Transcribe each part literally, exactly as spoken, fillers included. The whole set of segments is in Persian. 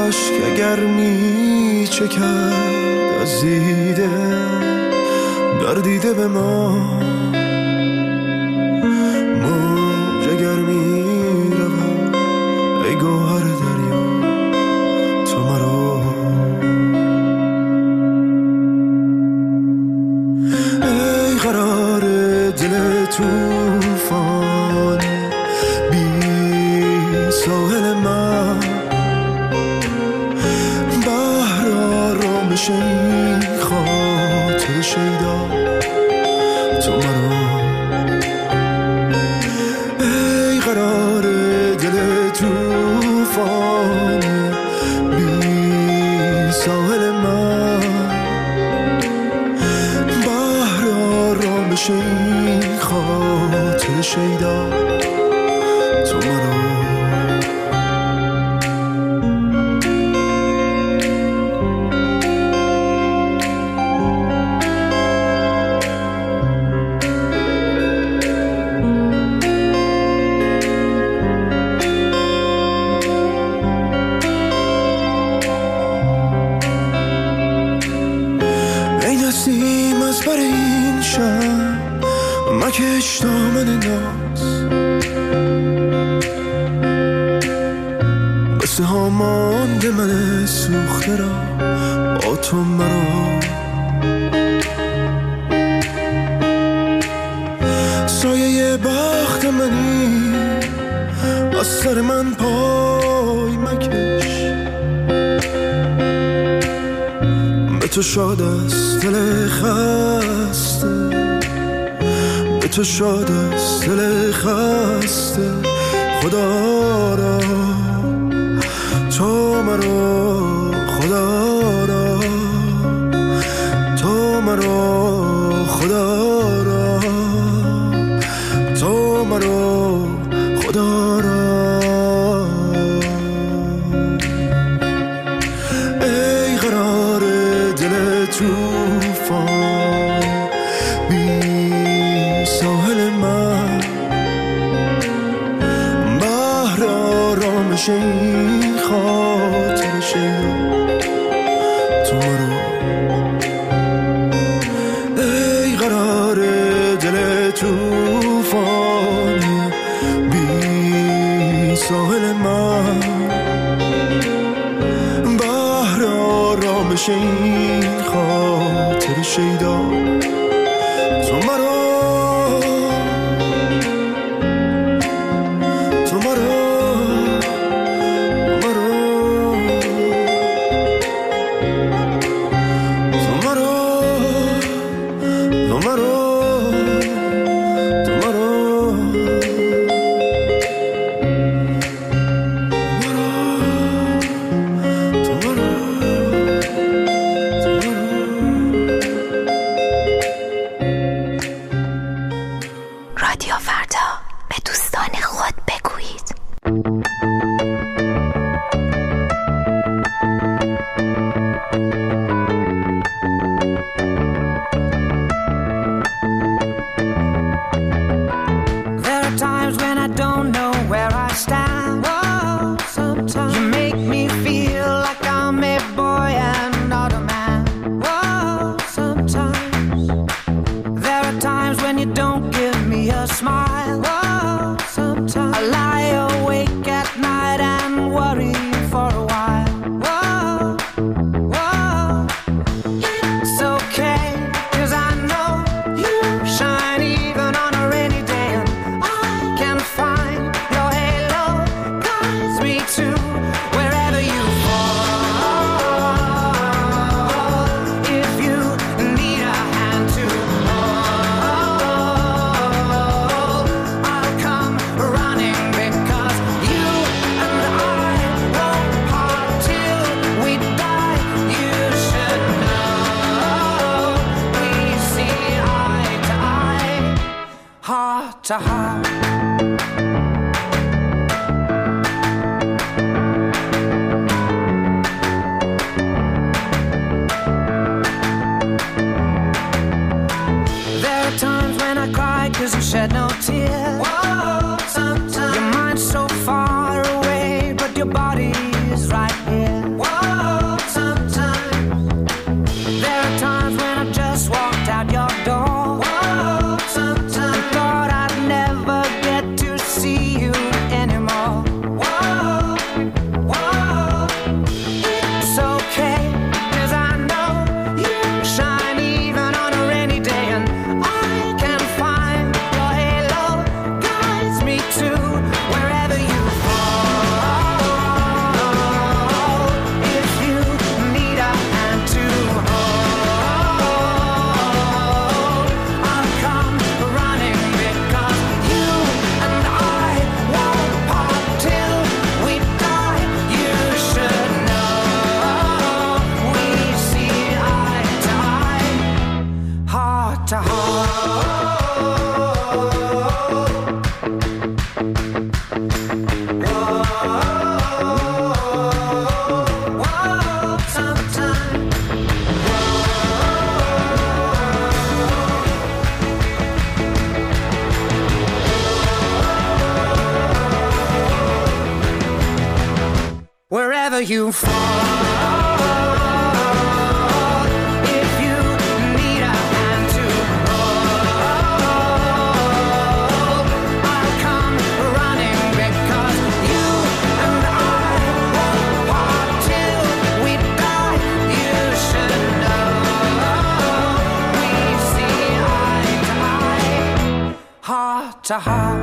اشک اگر می چکد از دیده گردیده به ما، موج اگر می رود ای گوهر دریا تو مرا، ای قرار دل توفان بی ساحل من، بحر آرامش این خاطر شیدا تو مرا، ای قرار دل توفان بی ساحل من، بحر آرامش این خاطر شیدا تو مرا. مکش دامن ناز بسه ها مانده من سوخته را با تو مرا، سایه بخت منی از سر من پای مکش، به تو شاد است دل خسته، تو شاد است دل خسته، خدا را تو مرا، خدا را تو مرا، خدا را تو مرا، خدا را، ای قرار دل توفان بی ساحل من، بحر آرامش این خاطر شیدا تو مرا، ای قرار دل توفان بی ساحل من، بحر آرامش این خاطر شیدا تو مرا. to heart. There are times when I cry 'cause you shed no tears. Whoa, sometimes your mind's so far away, but your body is right here. Whoa. you fall. If you need a hand to hold, I'll come running because you and I won't part till we die. You should know we see eye to eye, heart to heart.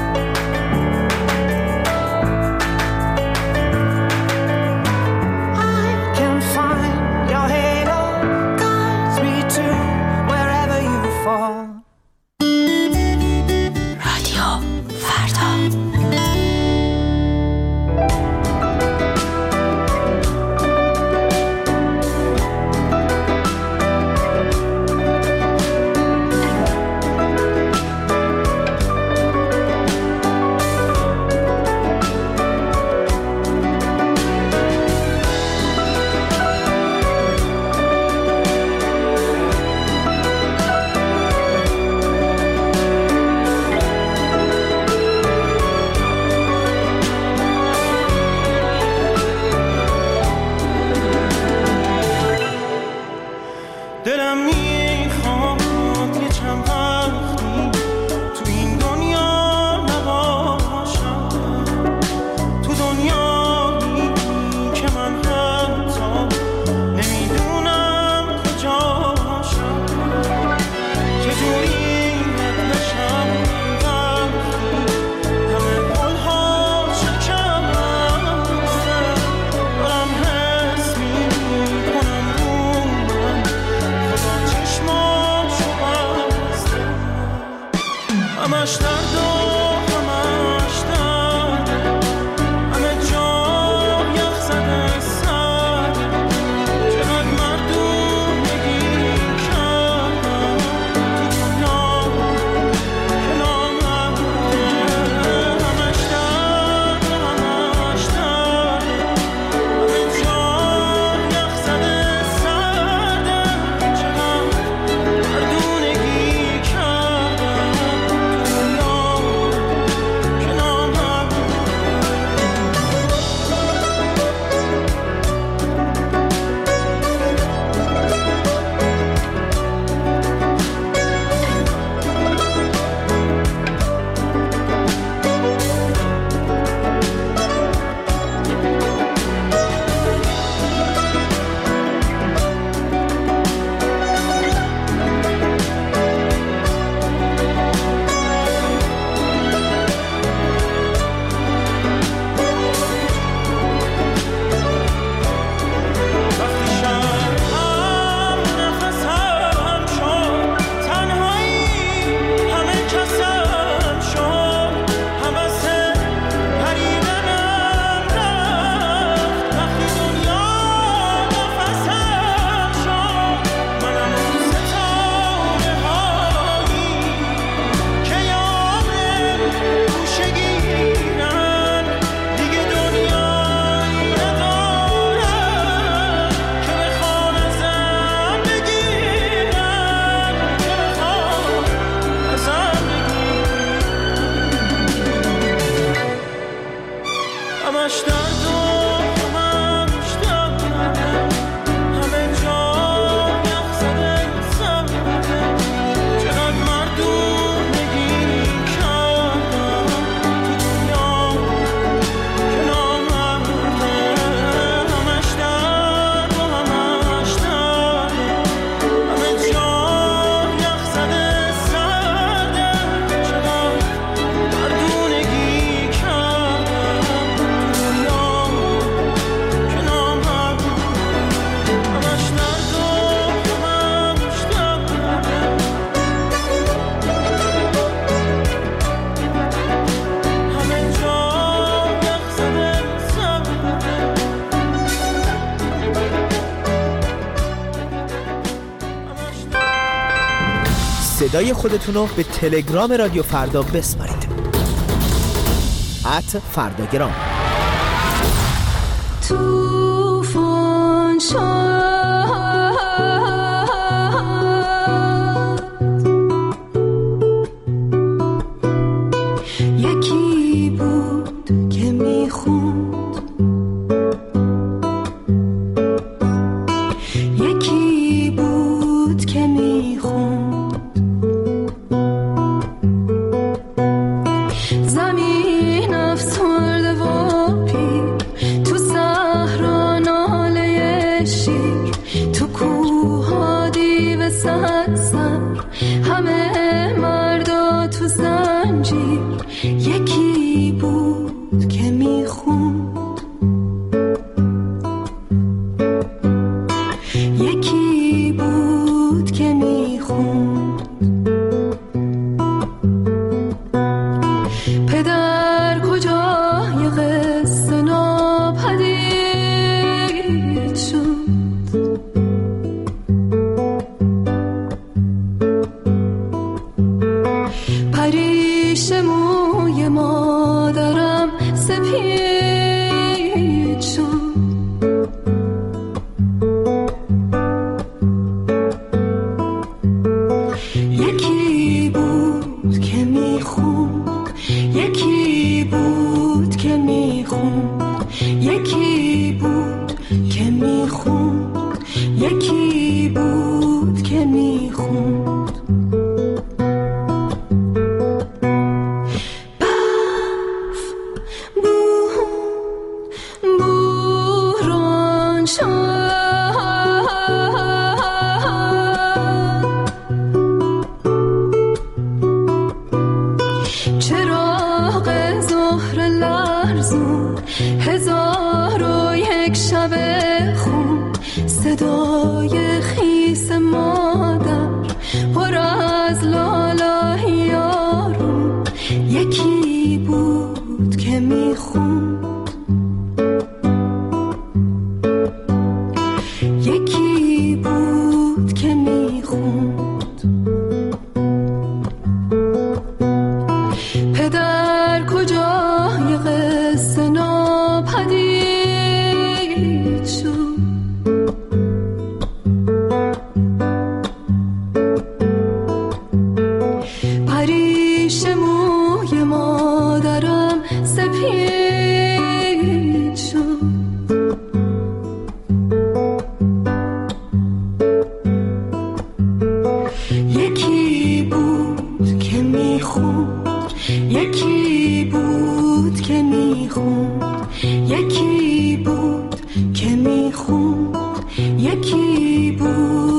صدای خودتونو به تلگرام رادیو فردا بسپارید. ات فرداگرام. طوفان شد یکی بود که میخوند شیر تو کوها دیو صد سر همه مردا تو زنجیر یکی بود که میخوند یکی بود که میخوند پدر کجای قصه ناپدید شد پریش موی مادرم سپید شد یکی بود که میخوند یکی بود که میخوند یکی بود که میخوند یکی بود که میخوند برف بود بوران شد چراغ ظهر لرزون هزار و یک شب خون صدای خیس مادر پر از لالای یارون یکی بود که میخوند یکی بود که میخوند پدر کجای قصه ناپدید شد پریش موی مادرم سپید شد یکی بود که میخوند یکی بود که میخوند یکی بود که میخوند یکی بود